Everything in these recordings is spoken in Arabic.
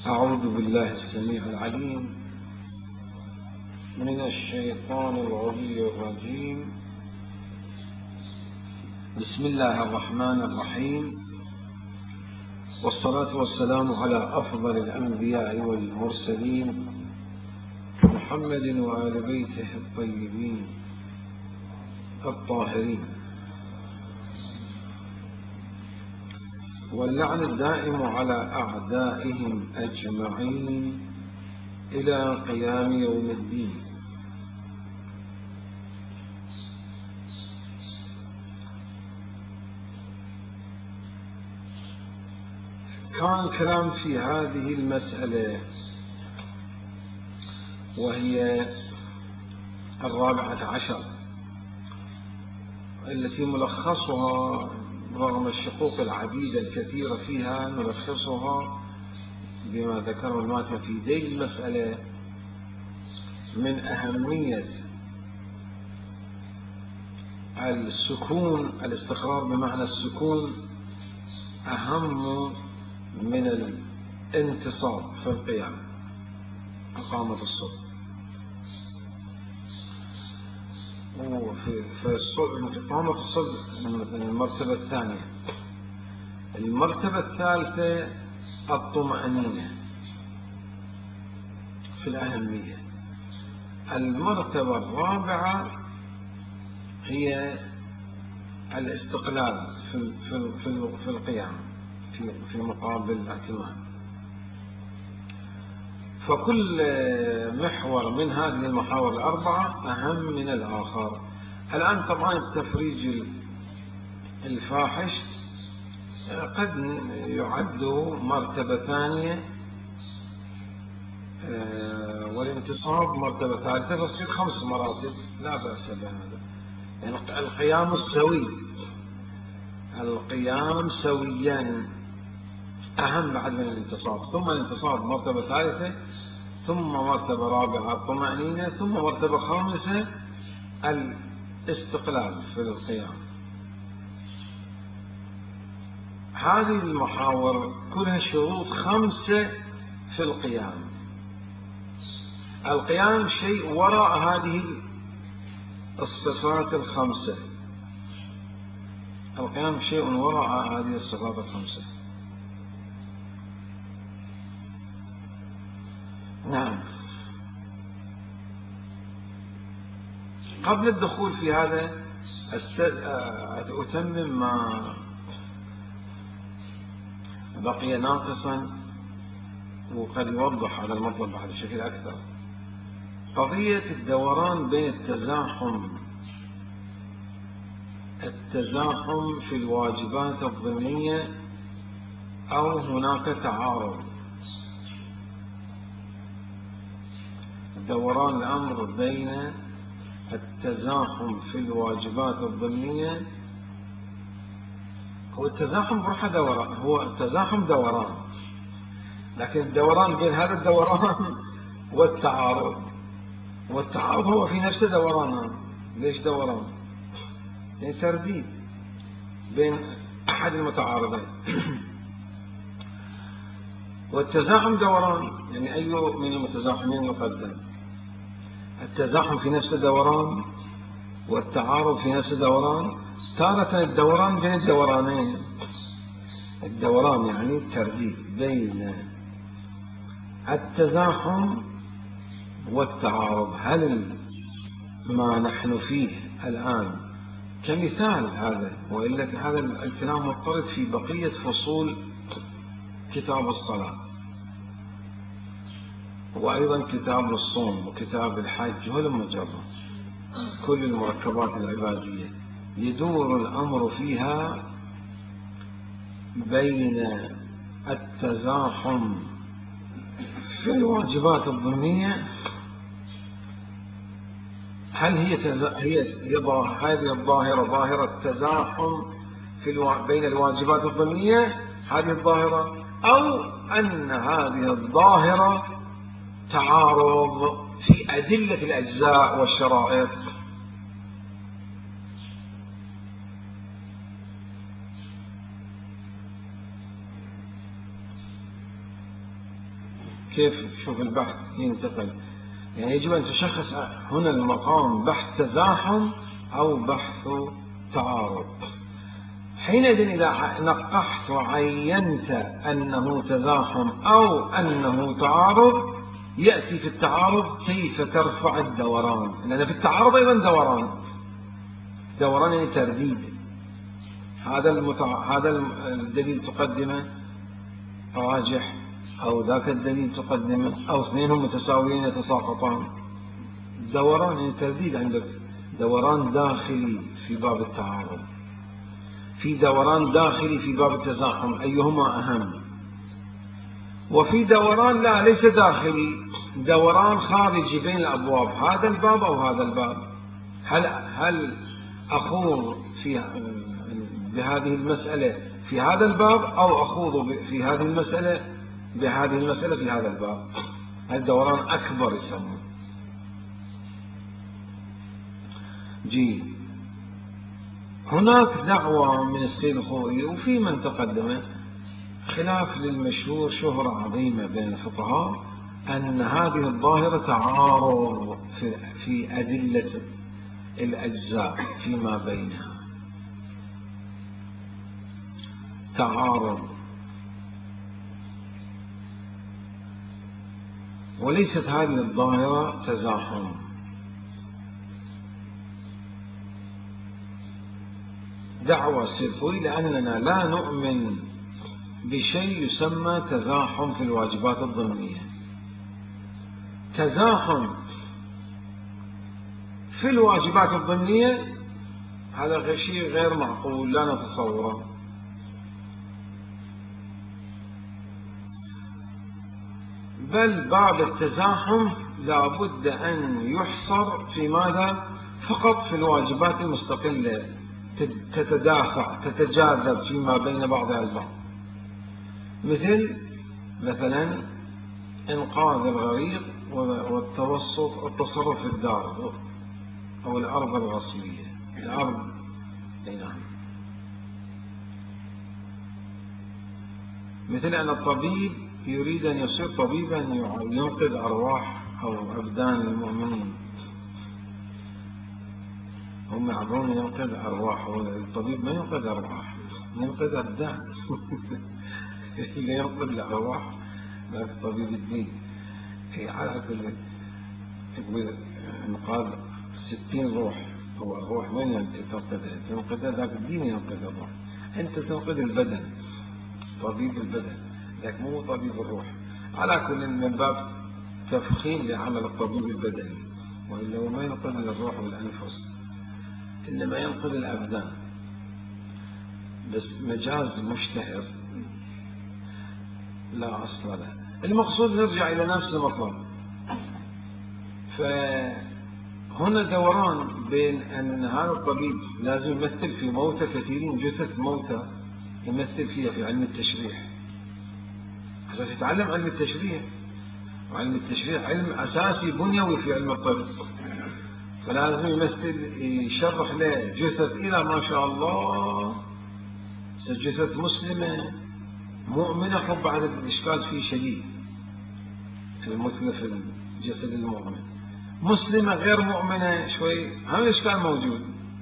أعوذ بالله السميع العليم من الشيطان الغوي الرجيم. بسم الله الرحمن الرحيم، والصلاة والسلام على أفضل الأنبياء والمرسلين محمد وآل بيته الطيبين الطاهرين، واللعن الدائم على أعدائهم أجمعين إلى قيام يوم الدين. كان كلام في هذه المسألة وهي 14 التي ملخصها رغم الشقوق العديدة الكثيرة فيها نلخصها بما ذكره الماتن في ذيل المسألة من أهمية السكون. الاستقرار بمعنى السكون أهم من الانتصاب في القيام، إقامة الصبح. وفي إقامة الصبح المرتبة الثانية. المرتبة الثالثة الطمأنينة في الأهمية. المرتبة الرابعة هي الاستقلال في القيام في مقابل الاعتماد. فكل محور من هذه المحاور الأربعة أهم من الآخر. الآن طبعا التفريج الفاحش قد يعد مرتبة ثانية، والانتصاب مرتبة ثالثة، فتصير 5 مراتب، لا بأس بهذا. يعني القيام السوي، القيام سويا أهم بعد من الانتصاب. ثم الانتصاب مرتبة ثالثة، ثم مرتبة رابعة الطمأنينة، ثم مرتبة خامسة الاستقلال في القيام. هذه المحاور كلها شروط 5 في القيام. القيام شيء وراء هذه الصفات ال5. القيام شيء وراء هذه الصفات ال5. نعم. قبل الدخول في هذا أتمم ما بقي ناقصا، وقد يوضح هذا المطلب بعد بشكل أكثر. قضية الدوران بين التزاحم في الواجبات الضمنية، أو هناك تعارض. دوران الأمر بين التزاحم في الواجبات الضمنية. هو التزاحم بروحه دوران، هو التزاحم دوران، لكن الدوران بين هذا الدوران والتعارض هو في نفسه دوران. ليش دوران؟ يعني ترديد بين أحد المتعارضين. والتزاحم دوران، يعني أي من المتزاحمين يقدم. التزاحم في نفسه دوران، والتعارض في نفسه دوران. تارة الدوران بين الدورانين. الدوران يعني الترديد بين التزاحم والتعارض. هل ما نحن فيه الآن كمثال هذا، وإلا هذا الكلام مضطرد في بقية فصول كتاب الصلاة، وأيضا كتاب الصوم وكتاب الحج ولما جرى كل المركبات العبادية، يدور الأمر فيها بين التزاحم في الواجبات الضمنية. هل هي هذه الظاهرة ظاهرة تزاحم بين الواجبات الضمنية، هذه الظاهرة، أو أن هذه الظاهرة تعارض في أدلة الأجزاء والشرائط؟ كيف شوف البحث ينتقل، يعني يجب أن تشخص هنا المقام بحث تزاحم أو بحث تعارض. حينئذ إذا نقحت وعينت أنه تزاحم أو أنه تعارض، يأتي في التعارض كيف ترفع الدوران، لأن في التعارض أيضا دوران يعني ترديد. هذا الدليل تقدمه راجح، أو ذاك الدليل تقدمه، أو اثنينهم متساويين يتساقطان. دوران يعني ترديد، عندك دوران داخلي في باب التعارض، في دوران داخلي في باب التزاحم، أيهما أهم؟ وفي دوران لا ليس داخلي، دوران خارجي بين الأبواب، هذا الباب أو هذا الباب. هل أخوض بهذه المسألة في هذا الباب، أو أخوض في هذه المسألة بهذه المسألة في هذا الباب؟ الدوران أكبر يسمونه. هناك دعوة من السيد الخوئي وفي من تقدمه خلاف للمشهور شهرة عظيمة بين الفقهاء أن هذه الظاهرة تعارض في أدلة الأجزاء فيما بينها، تعارض، وليست هذه الظاهرة تزاحم. دعوة سلفوي لأننا لا نؤمن بشيء يسمى تزاحم في الواجبات الضمنية. تزاحم في الواجبات الضمنية هذا شيء غير معقول، لا نتصوره. بل باب التزاحم لابد أن يحصر في ماذا؟ فقط في الواجبات المستقلة تتدافع تتجاذب فيما بين بعضها البعض، مثلا إنقاذ الغريق والتوسط التصرف في الدار أو الأرض الغصبية، الأرض. نعم. مثل أن الطبيب يريد أن يصير طبيبا ينقذ أرواح أو أبدان المؤمنين، هم يعبرون ينقذ أرواح، والطبيب ما ينقذ أرواح، ينقذ أبدان. اللي ينقذ الأرواح ذاك طبيب الدين. على كل يقول إنقاذ 60 روح، هو الروح من أنت تنقذها؟ تنقذها ذاك الدين ينقذ الروح، أنت تنقذ البدن، طبيب البدن، لكن مو طبيب الروح. على كل من باب تفخيم لعمل الطبيب البدني، وإلا هو ما ينقذ الروح والأنفس، إنما ينقذ الأبدان، بس مجاز مشتهر لا أصل له. المقصود نرجع إلى نفس المطلب. فهنا دوران بين أن هذا الطبيب لازم يمثل في موتى كثيرين، جثث موتى يمثل فيها في علم التشريح، أساس يتعلم علم التشريح، وعلم التشريح علم أساسي بنيوي في علم الطب، فلازم يمثل يشرح له جثث إلى ما شاء الله، جثث مسلمة مؤمنة. خب بعد الإشكال فيه شديد في المثلى في الجسد المؤمن، مسلمة غير مؤمنة شوي، هم الإشكال موجود،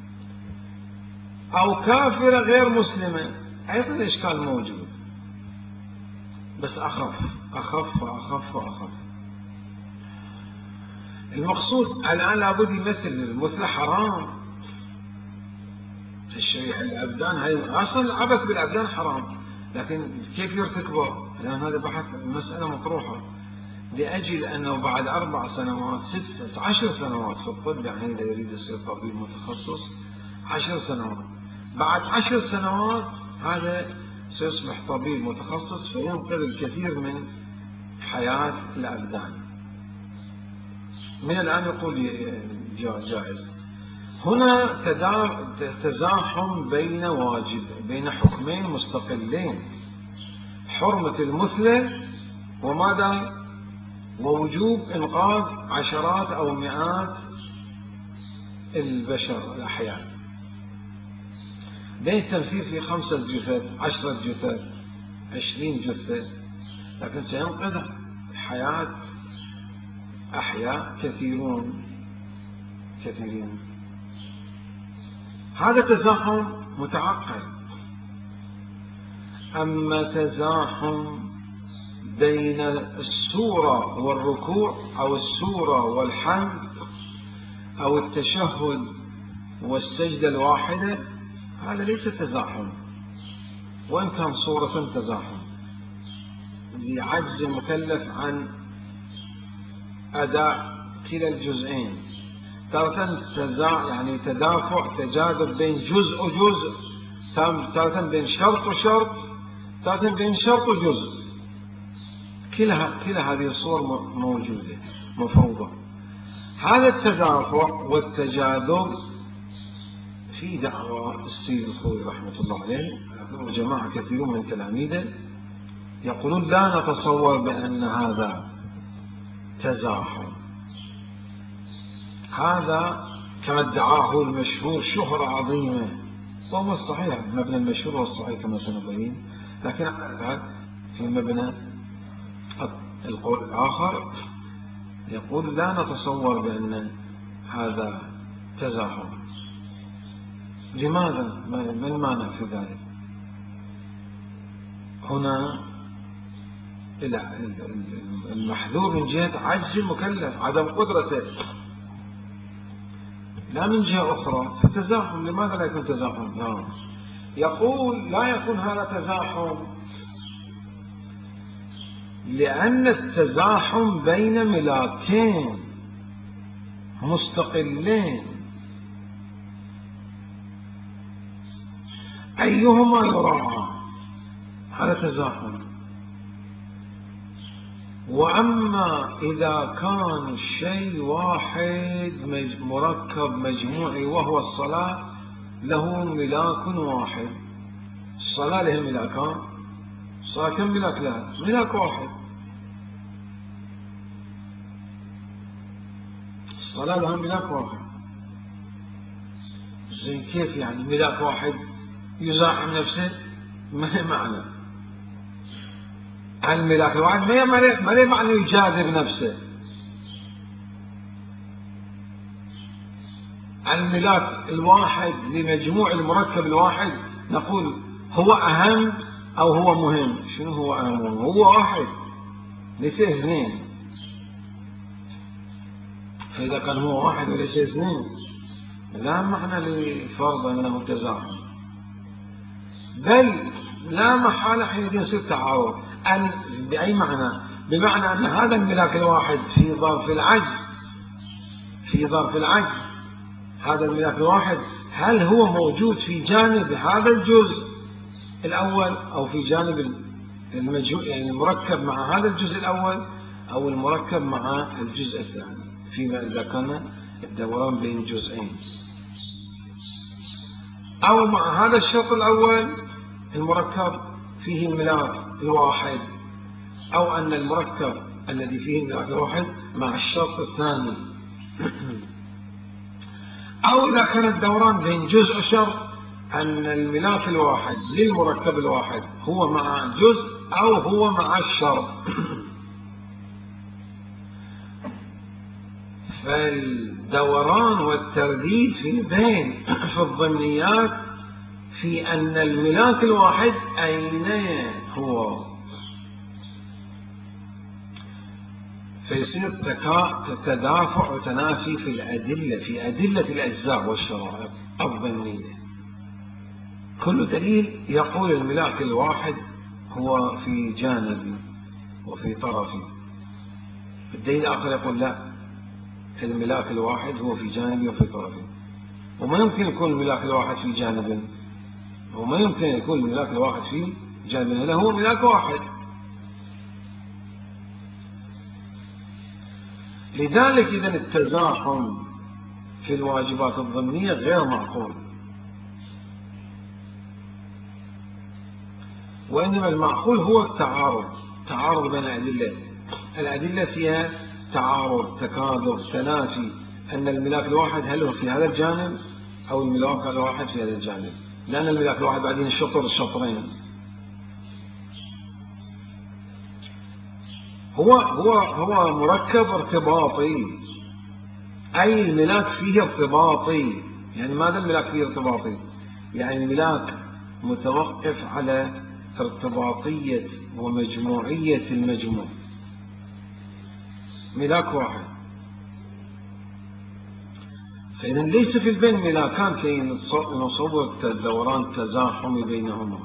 أو كافرة غير مسلمة أيضا الإشكال موجود، بس أخف وأخف. المقصود الآن لابد يمثل المثلى حرام، تشريح الأبدان هاي أصلا العبث بالأبدان حرام، لكن كيف يرتكبه؟ لأن هذا بحث مسألة مطروحة، لأجل أنه بعد 4 سنوات 10 سنوات في الطب، يعني إذا يريد يصير طبيب متخصص 10 سنوات، بعد 10 سنوات هذا سيصبح طبيب متخصص فينقذ الكثير من حياة الأبدان. من الآن يقول جائز. هنا تزاحم بين حكمين مستقلين، حرمة المثلى وماذا؟ ووجوب إنقاذ عشرات أو مئات البشر الأحياء. بين التمثيل في 5 جثث 10 جثث 20 جثة، لكن سينقذ حياة أحياء كثيرين. هذا تزاحم متعقد. أما تزاحم بين السورة والركوع أو السورة والحمد أو التشهد والسجدة الواحدة، هذا ليس تزاحم، وإن كان صورة تزاحم لعجز المكلف عن أداء كلا الجزئين. تارة يعني تدافع تجاذب بين جزء وجزء، تارة بين شرط وشرط، تارة بين شرط وجزء. كلا هذه الصور موجودة مفروضة. هذا التدافع والتجاذب في دعوة السيد الخوئي رحمة الله عليه وجماعة كثيرون من تلاميذه يقولون لا نتصور بأن هذا تزاحم. هذا كما ادعاه المشهور شهرة عظيمة، وهو الصحيح، مبنى المشهور والصحيح كما سنبين. لكن في مبنى القول الآخر يقول لا نتصور بأن هذا تزاحم. لماذا؟ ما المانع في ذلك؟ هنا المحذور من جهة عجز المكلف، عدم قدرته، لا من جهة أخرى. في التزاحم لماذا لا يكون تزاحم؟ يقول لا يكون هذا تزاحم لأن التزاحم بين ملاكين مستقلين، أيهما يراعى، هذا تزاحم. وأما إذا كان الشيء واحد مركب مجموعي وهو الصلاة له ملاك واحد، الصلاة لها ملاكان، الصلاة كم ملاك لها؟ ملاك واحد. الصلاة لها ملاك واحد. زين كيف يعني ملاك واحد يزاحم نفسه؟ ما هي معنى الملاك الواحد، ما هي معنى يجاذب نفسه. الملاك الواحد لمجموع المركب الواحد نقول هو أهم أو هو مهم؟ شنو هو أهم؟ هو واحد ليس اثنين. فإذا كان هو واحد وليس اثنين لا معنى لفرض أنه تزاحم، بل لا محالة حينئذ يصير تعارض. بأي معنى؟ بمعنى أن هذا الملاك الواحد في ظرف العجز، هذا الملاك الواحد هل هو موجود في جانب هذا الجزء الأول أو في جانب يعني المركب مع هذا الجزء الأول أو المركب مع الجزء الثاني، فيما إذا كان الدوران بين جزئين، أو مع هذا الشرط الأول المركب فيه الملاك الواحد، أو أن المركب الذي فيه الملاك الواحد مع الشرط الثاني، أو إذا كان الدوران بين جزء وشرط أن الملاك الواحد للمركب الواحد هو مع الجزء أو هو مع الشرط. فالدوران والترديد في البين في الضمنيات في أن الملاك الواحد أين هو، فيصير تدافع وتنافي في الأدلة، في أدلة الأجزاء والشرائط الضمنية. كل دليل يقول الملاك الواحد هو في جانبي وفي طرفي، الدليل الآخر يقول لا، الملاك الواحد هو في جانبي وفي طرفي. وما يمكن يكون الملاك الواحد في جانب، وما يمكن يكون الملاك الواحد في جانب، لا هو ملاك واحد. لذلك إذن التزاحم في الواجبات الضمنية غير معقول، وإنما المعقول هو تعارض بين الأدلة فيها تعارض، تكاذب، تنافي، أن الملاك الواحد هل هو في هذا الجانب أو الملاك الواحد في هذا الجانب، لأن الملاك الواحد بعدين الشطرين. هو مركب ارتباطي، أي الملاك فيه ارتباطي. يعني ماذا الملاك فيه ارتباطي؟ يعني الملاك متوقف على ارتباطية ومجموعية المجموع، ملاك واحد. فإذا ليس في البين ملاكان كي نصور الدوران التزاحمي بينهما.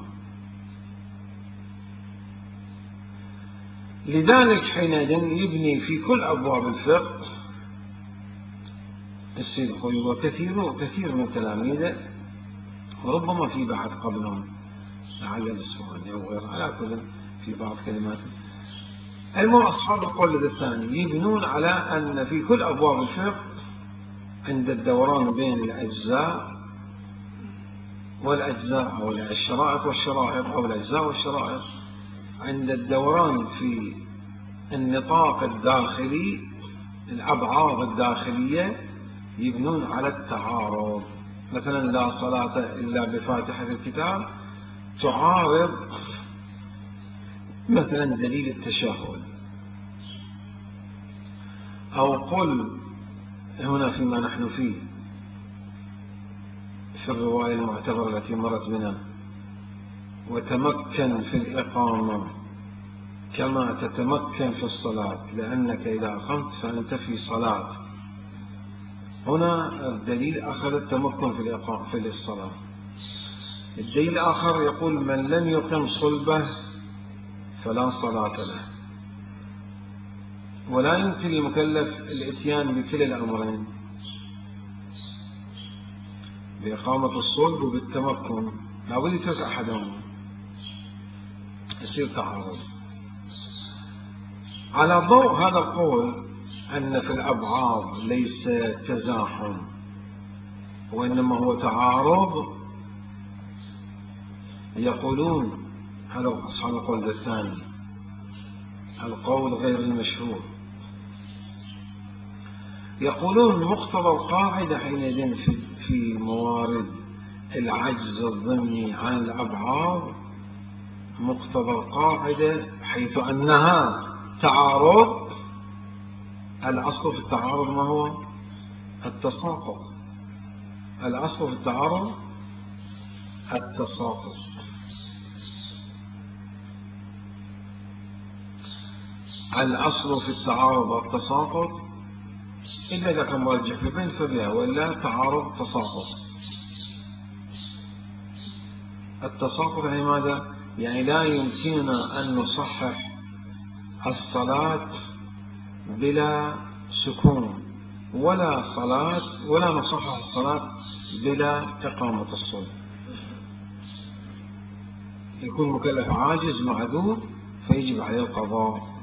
لذلك حينئذ يبني في كل أبواب الفقه السيد الخوي وكثير من تلاميذه، وربما في بحث قبلهم لعل الإصفهاني أو غيره، على كل في بعض كلماته. المهم أصحاب القول الثاني يبنون على أن في كل أبواب الفقه عند الدوران بين الأجزاء والأجزاء أو الشرائط والشرائط أو الأجزاء والشرائط، عند الدوران في النطاق الداخلي الأبعاد الداخلية يبنون على التعارض. مثلا لا صلاة إلا بفاتحة الكتاب تعارض مثلا دليل التشهد، أو قل هنا فيما نحن فيه في الرواية المعتبرة التي مرت بنا وتمكن في الإقامة كما تتمكن في الصلاة لأنك إذا أقمت فأنت في صلاة. هنا الدليل أخذ التمكن في الصلاة. الدليل الآخر يقول من لم يقم صلبه فلا صلاة له، ولا يمكن للمكلف الاتيان بكلا الأمرين، بإقامة الصلب وبالتمكن، لا بد يترك أحدهما، يصير تعارض. على ضوء هذا القول أن في الأبعاد ليس تزاحم وإنما هو تعارض، يقولون هذا أصحاب القول الثاني القول غير المشهور، يقولون مقتضى القاعدة حينئذ في موارد العجز الضمني عن الأبعاد، مقتضى القاعدة حيث أنها تعارض، الأصل في التعارض ما هو؟ التساقط. الأصل في التعارض التساقط. الأصل في التعارض التساقط، إلا إذا كان مرجح في بين فبها، ولا تعارض تساقط. التساقط يعني ماذا؟ يعني لا يمكننا أن نصحح الصلاة بلا سكون، ولا صلاة ولا نصحح الصلاة بلا إقامة الصلاة. يكون مكلف عاجز معذور فيجب عليه القضاء.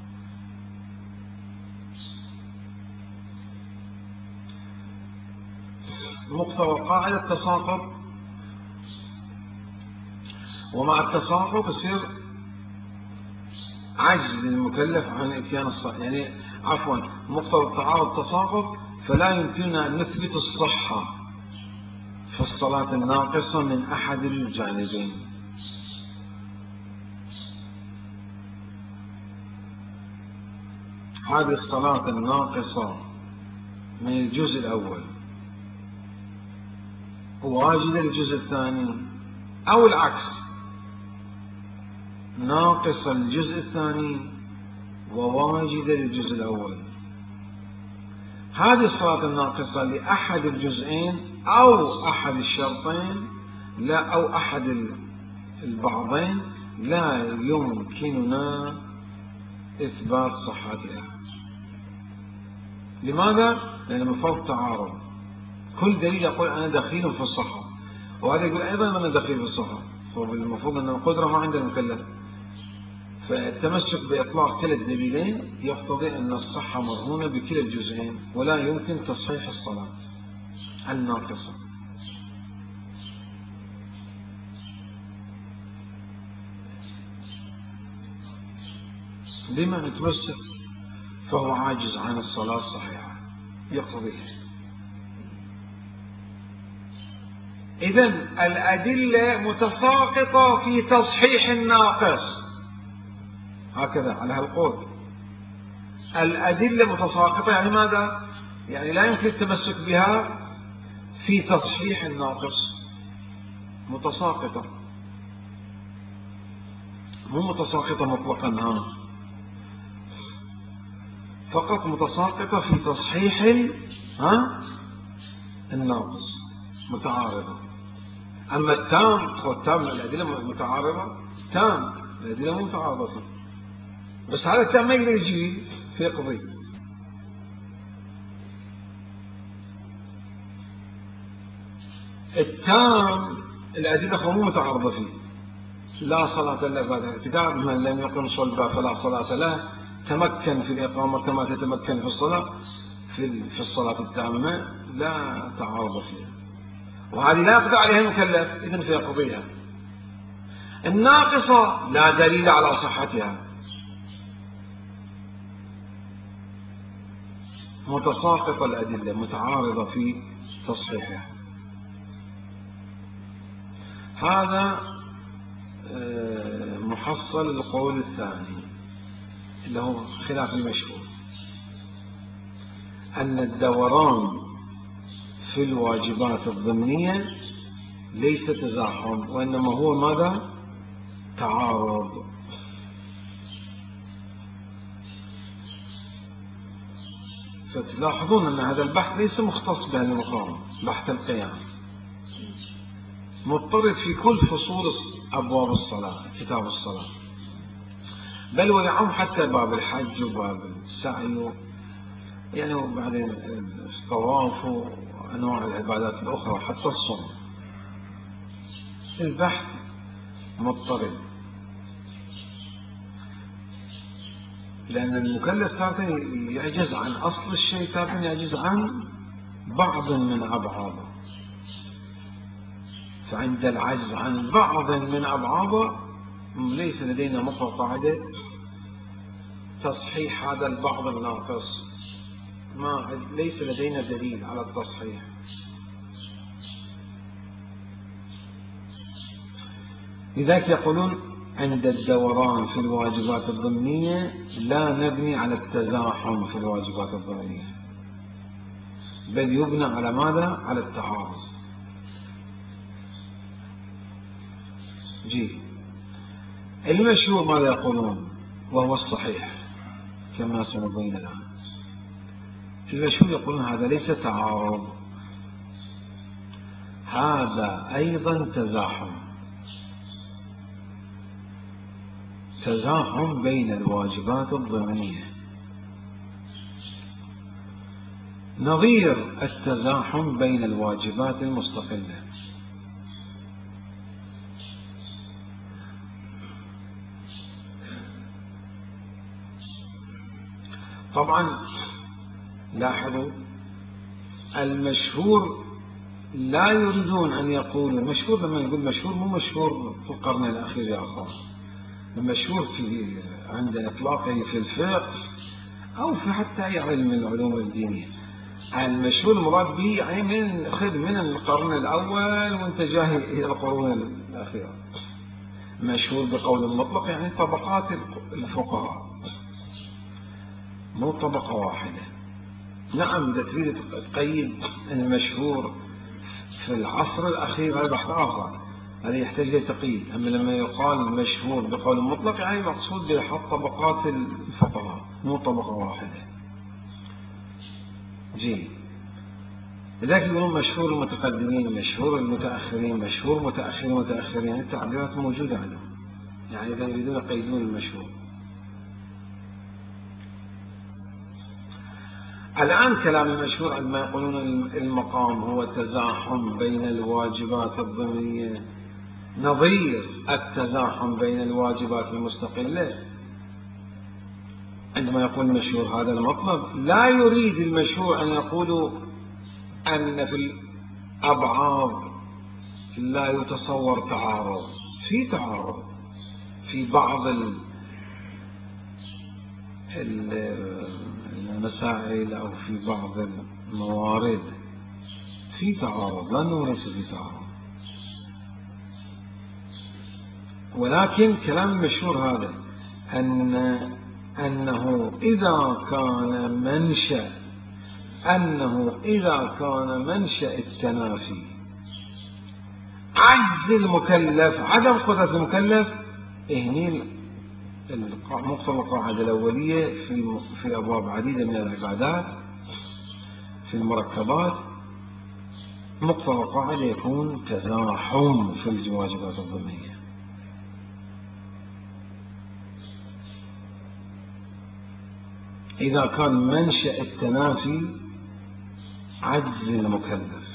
مقتضى قاعدة التساقط، ومع التساقط يصير عجز للمكلف عن اتيان الصلاة، يعني عفوا مقتضى التعارض التساقط، فلا يمكننا أن نثبت الصحة في الصلاة الناقصة من أحد الجانبين. هذه الصلاة الناقصة من الجزء الأول واجدة للجزء الثاني، أو العكس ناقصة للجزء الثاني وواجدة للجزء الأول. هذه الصلاة الناقصة لأحد الجزئين أو أحد الشرطين، لا أو أحد البعضين، لا يمكننا إثبات صحتها. لماذا؟ لأن من فرض تعارض، كل دليل يقول أنا دخيل في الصحة، وهذا يقول أيضا أنا دخيل في الصحة، فالمفروض أن القدرة ما عند المكلف. فالتمسك بإطلاق كلا الدليلين يقتضي أن الصحة مرهونة بكلا الجزئين، ولا يمكن تصحيح الصلاة الناقصة. لما نتمسك؟ فهو عاجز عن الصلاة الصحيحة يقتضيه. إذن الأدلة متساقطة في تصحيح الناقص، هكذا على هالقول. الأدلة متساقطة يعني ماذا؟ يعني لا يمكن التمسك بها في تصحيح الناقص، متساقطة، مو متساقطة مطلقا، فقط متساقطة في تصحيح الناقص، متعارضة. أما التام الأدلة متعارضة، التام الأدلة مو متعارضة فيه، بس هذا التام ما يقدر يجي في قضية. التام الأدلة مو متعارضة فيه. لا صلاة إلا بعد الكتاب، من لم يقم صلبا فلا صلاة له، تمكن في الإقامة كما تتمكن في الصلاة، في الصلاة التامة لا تعارض فيها، وهذه لا يقضي عليها المكلف، إذن فيقضيها. الناقصة لا دليل على صحتها، متساقطة الأدلة، متعارضة في تصحيحها. هذا محصل القول الثاني اللي هو خلاف المشهور، أن الدوران في الواجبات الضمنية ليس تزاحم، وإنما هو ماذا؟ تعارض. فتلاحظون أن هذا البحث ليس مختص بهذا المقام، بحث القيام مضطرد في كل فصول أبواب الصلاة، كتاب الصلاة، بل ويعم حتى باب الحج وباب السعي، يعني وبعدين الطواف وأنواع العبادات الأخرى حتى الصوم. البحث مضطرد، لأن المكلف تارة يعجز عن أصل الشيء، تارة يعجز عن بعض من أبعاضه، فعند العجز عن بعض من أبعاضه ليس لدينا مطلق قاعدة تصحيح هذا البعض الناقص، ليس لدينا دليل على التصحيح. لذلك يقولون عند الدوران في الواجبات الضمنية لا نبني على التزاحم في الواجبات الضمنية، بل يبنى على ماذا؟ على التعارض. المشهور ماذا يقولون وهو الصحيح كما سنبين الآن؟ المشهور يقولون هذا ليس تعارض، هذا أيضا تزاحم بين الواجبات الضمنية، نظير التزاحم بين الواجبات المستقلة. طبعا لاحظوا المشهور لا يريدون أن يقولوا، المشهور لما يقول مشهور مو مشهور في القرن الأخير يا أخوان، المشهور عند إطلاقه في الفقه أو في حتى أي علم من العلوم الدينية. المشهور المراد به يعني من القرن الأول وانت جاي إلى القرون الأخيرة. مشهور بقول مطلق يعني طبقات الفقهاء، مو طبقة واحدة. نعم إذا تريد تقيد المشهور في العصر الأخير هذا بحث آخر، هذا يحتاج إلى تقييد. أما لما يقال مشهور بقول مطلق يعني مقصود بحط طبقات الفقهاء، مو طبقة واحدة. لذلك يقولون مشهور المتقدمين، مشهور المتأخرين، مشهور متأخرين، التعبيرات موجودة عندهم، يعني إذا يريدون يقيدون المشهور. الآن كلام المشهور عندما يقولون المقام هو تزاحم بين الواجبات الضمنية نظير التزاحم بين الواجبات المستقلة، عندما يقول المشهور هذا المطلب لا يريد المشهور أن يقولوا أن في الأبعاض لا يتصور تعارض، في تعارض في بعض المسائل أو في بعض الموارد، في تعارض، لأنه ليس في تعارض. ولكن كلام المشهور هذا أنه إذا كان منشأ التنافي عجز المكلف، عدم قدرة المكلف، هني مقتضى القاعدة الأولية في أبواب عديدة من العبادات في المركبات، مقتضى القاعدة يكون تزاحم في الواجبات الضمنية. إذا كان منشأ التنافي عجز المكلف،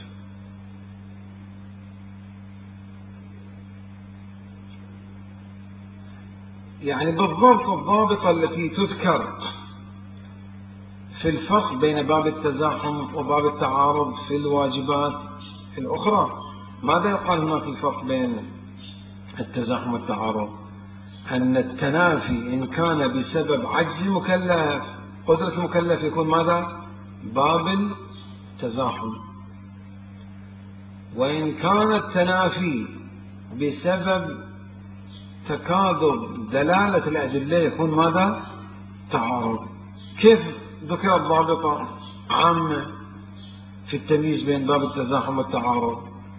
يعني بالضبط الضابطة التي تذكر في الفرق بين باب التزاحم وباب التعارض في الواجبات الأخرى. ماذا يقال هناك الفرق بين التزاحم والتعارض؟ أن التنافي إن كان بسبب عجز المكلف، قدرة المكلف، يكون ماذا؟ باب التزاحم. وإن كان التنافي بسبب تكاذب دلالة الأدلة، يكون ماذا؟ تعارض. كيف ذكر الضابطة عامة في التمييز بين باب التزاحم والتعارض؟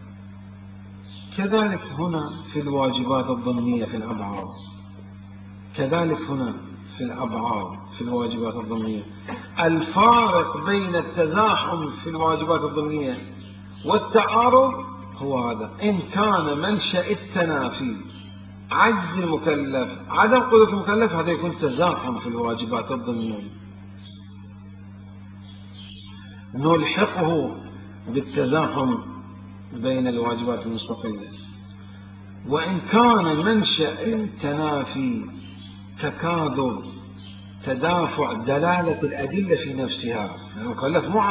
كذلك هنا في الواجبات الضمنية في الأبعاد، كذلك هنا في الأبعاد في الواجبات الضمنية، الفارق بين التزاحم في الواجبات الضمنية والتعارض هو هذا: إن كان منشأ التنافي عجز المكلف، عدم قدرة المكلف، هذا يكون تزاحم في الواجبات الضمنية، نلحقه بالتزاحم بين الواجبات المستقلة. وإن كان منشأ التنافي تكاذب، تدافع دلالة الأدلة في نفسها، يعني المكلف مو